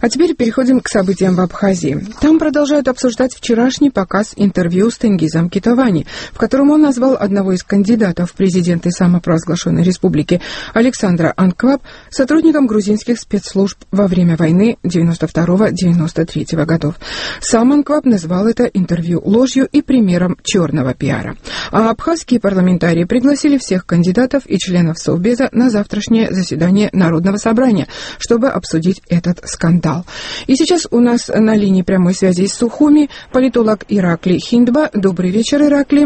А теперь переходим к событиям в Абхазии. Там продолжают обсуждать вчерашний показ интервью с Тенгизом Китовани, в котором он назвал одного из кандидатов в президенты самопровозглашенной республики Александра Анкваб сотрудником грузинских спецслужб во время войны 92-93 годов. Сам Анкваб назвал это интервью ложью и примером черного пиара. А абхазские парламентарии пригласили всех кандидатов и членов Совбеза на завтрашнее заседание Народного собрания, чтобы обсудить этот скандал. И сейчас у нас на линии прямой связи из Сухуми политолог Иракли Хиндба. Добрый вечер, Иракли.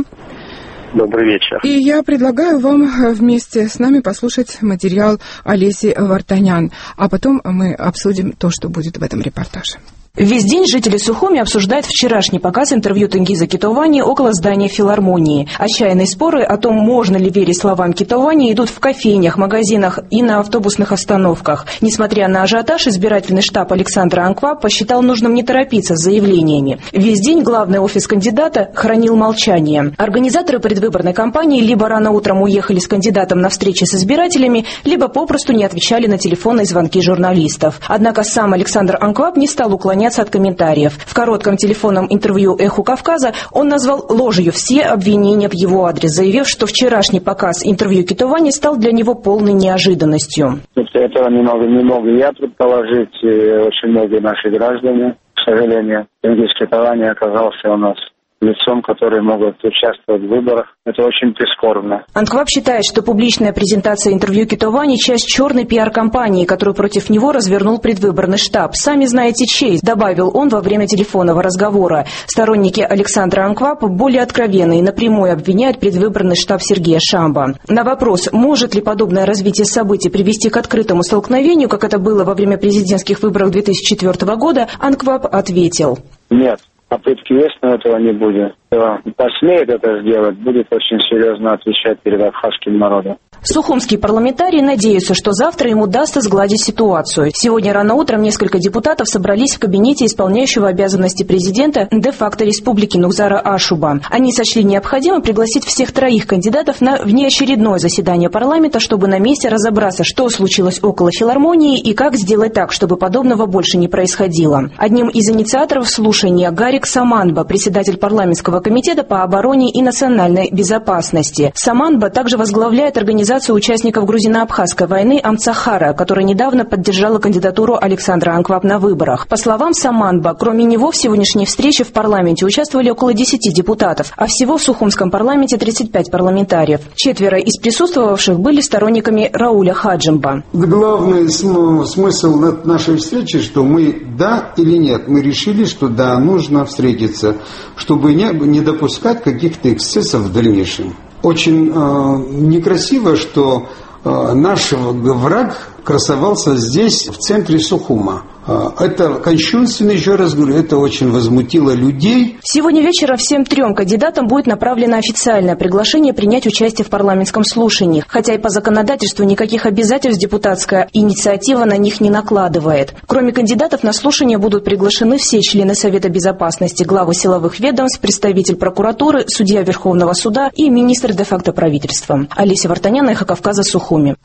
Добрый вечер. И я предлагаю вам вместе с нами послушать материал Олеси Вартанян, а потом мы обсудим то, что будет в этом репортаже. Весь день жители Сухуми обсуждают вчерашний показ интервью Тенгиза Китовани около здания филармонии. Отчаянные споры о том, можно ли верить словам Китовани, идут в кофейнях, магазинах и на автобусных остановках. Несмотря на ажиотаж, избирательный штаб Александра Анкваб посчитал нужным не торопиться с заявлениями. Весь день главный офис кандидата хранил молчание. Организаторы предвыборной кампании либо рано утром уехали с кандидатом на встречи с избирателями, либо попросту не отвечали на телефонные звонки журналистов. Однако сам Александр Анкваб не стал уклоняться от комментариев. В коротком телефонном интервью «Эху Кавказа» он назвал ложью все обвинения в его адрес, заявив, что вчерашний показ интервью Китовани стал для него полной неожиданностью. Этого не могу я предположить, и очень многие наши граждане, к сожалению. Тенгиз Китовани оказался у нас лицом, которые могут участвовать в выборах. Это очень прискорбно. Анкваб считает, что публичная презентация интервью Китовани – часть черной пиар-кампании, которую против него развернул предвыборный штаб. «Сами знаете чей», – добавил он во время телефонного разговора. Сторонники Александра Анкваба более откровенно и напрямую обвиняют предвыборный штаб Сергея Шамба. На вопрос, может ли подобное развитие событий привести к открытому столкновению, как это было во время президентских выборов 2004 года, Анкваб ответил: «Нет. Попытки есть, но этого не будет. Кто посмеет это сделать, будет очень серьезно отвечать перед абхазским народом». Сухумские парламентарии надеются, что завтра им удастся сгладить ситуацию. Сегодня рано утром несколько депутатов собрались в кабинете исполняющего обязанности президента де-факто республики Нукзара Ашуба. Они сочли необходимым пригласить всех троих кандидатов на внеочередное заседание парламента, чтобы на месте разобраться, что случилось около филармонии и как сделать так, чтобы подобного больше не происходило. Одним из инициаторов слушания Гарик Саманба, председатель парламентского комитета по обороне и национальной безопасности. Саманба также возглавляет организацию участников грузино-абхазской войны Амцахара, которая недавно поддержала кандидатуру Александра Анкваб на выборах. По словам Саманба, кроме него в сегодняшней встрече в парламенте участвовали около 10 депутатов, а всего в Сухумском парламенте 35 парламентариев. 4 из присутствовавших были сторонниками Рауля Хаджимба. Главный смысл нашей встречи, что мы да или нет, мы решили, что да, нужно встретиться, чтобы не допускать каких-то эксцессов в дальнейшем. Очень некрасиво, что наш враг красовался здесь, в центре Сухума. Это кощунственно, еще раз говорю, это очень возмутило людей. Сегодня вечером всем 3 кандидатам будет направлено официальное приглашение принять участие в парламентском слушании, хотя и по законодательству никаких обязательств депутатская инициатива на них не накладывает. Кроме кандидатов на слушание будут приглашены все члены Совета безопасности, главы силовых ведомств, представитель прокуратуры, судья Верховного суда и министр де-факто правительства. Олеся Вартанян, «Эхо Кавказа», Сухуми.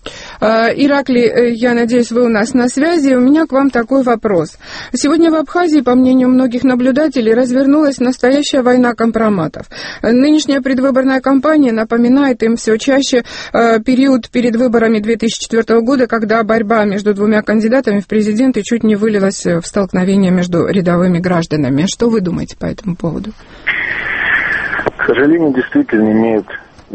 Иракли, я надеюсь, вы у нас на связи. У меня к вам такой вопрос. Сегодня в Абхазии, по мнению многих наблюдателей, развернулась настоящая война компроматов. Нынешняя предвыборная кампания напоминает им все чаще период перед выборами 2004 года, когда борьба между 2 кандидатами в президенты чуть не вылилась в столкновение между рядовыми гражданами. Что вы думаете по этому поводу? К сожалению, действительно имеет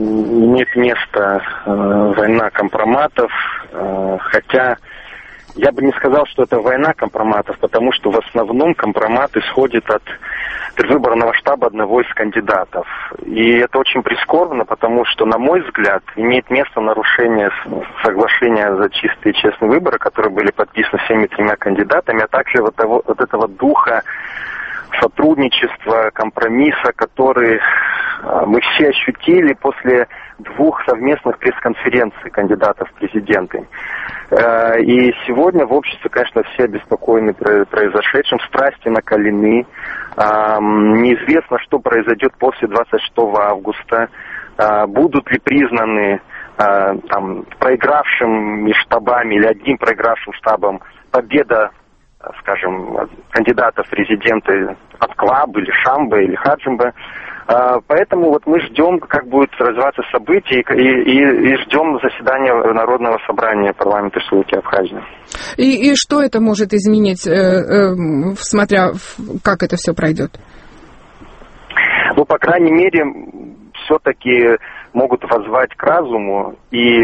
место война компроматов, хотя я бы не сказал, что это война компроматов, потому что в основном компромат исходит от предвыборного штаба одного из кандидатов. И это очень прискорбно, потому что, на мой взгляд, имеет место нарушение соглашения за чистые и честные выборы, которые были подписаны всеми 3 кандидатами, а также вот этого духа сотрудничества, компромисса, который мы все ощутили после 2 совместных пресс-конференций кандидатов в президенты. И сегодня в обществе, конечно, все обеспокоены произошедшим, страсти накалены. Неизвестно, что произойдет после 26 августа. Будут ли признаны проигравшими штабами или одним проигравшим штабом победа скажем, кандидатов в президенты Анклаб или Шамбы или Хаджимбы. Поэтому вот мы ждем, как будут развиваться события, и ждем заседания Народного собрания парламента Республики Абхазия. И что это может изменить, смотря как это все пройдет? Ну, по крайней мере, все-таки могут воззвать к разуму, и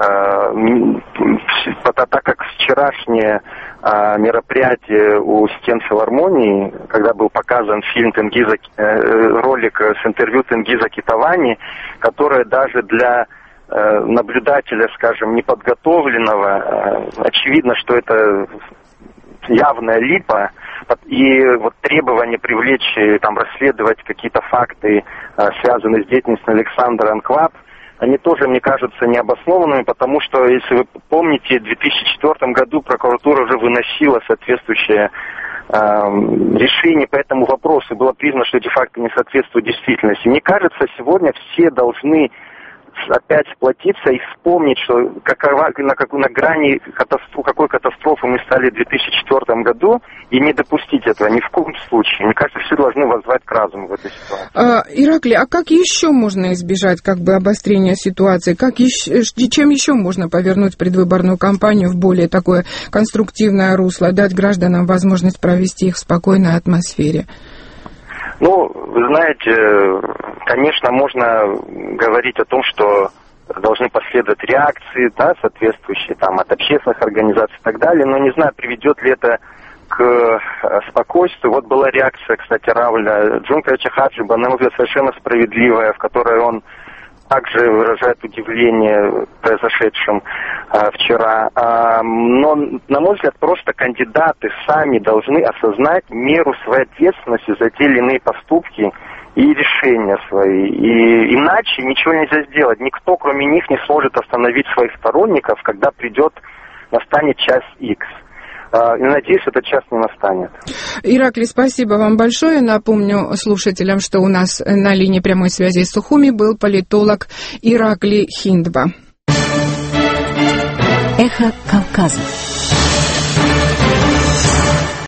так как вчерашнее мероприятие у стен филармонии, когда был показан фильм ролик с интервью Тенгиза Китавани, которое даже для наблюдателя, скажем, неподготовленного, очевидно, что это явная липа, и вот требование привлечь, там, расследовать какие-то факты, связанные с деятельностью Александра Анклаб, они тоже, мне кажутся, необоснованными, потому что, если вы помните, в 2004 году прокуратура уже выносила соответствующее решение по этому вопросу, и было признано, что эти факты не соответствуют действительности. Мне кажется, сегодня все должны опять сплотиться и вспомнить, что на грани какой катастрофы мы стали в 2004 году, и не допустить этого ни в коем случае. Мне кажется, все должны воззвать к разуму в этой ситуации. Ираклий, а как еще можно избежать обострения ситуации? Чем еще можно повернуть предвыборную кампанию в более такое конструктивное русло, дать гражданам возможность провести их в спокойной атмосфере? Ну, вы знаете, конечно, можно говорить о том, что должны последовать реакции, да, соответствующие там от общественных организаций и так далее, но не знаю, приведет ли это к спокойствию. Вот была реакция, кстати, Рауля Джунковича Хаджиба, на мой взгляд, совершенно справедливая, в которой он также выражает удивление произошедшим вчера. Но, на мой взгляд, просто кандидаты сами должны осознать меру своей ответственности за те или иные поступки и решения свои. И иначе ничего нельзя сделать. Никто, кроме них, не сможет остановить своих сторонников, когда настанет час X. И надеюсь, этот час не настанет. Ираклий, спасибо вам большое. Напомню слушателям, что у нас на линии прямой связи с Сухуми был политолог Ираклий Хиндва. Эхо Кавказа.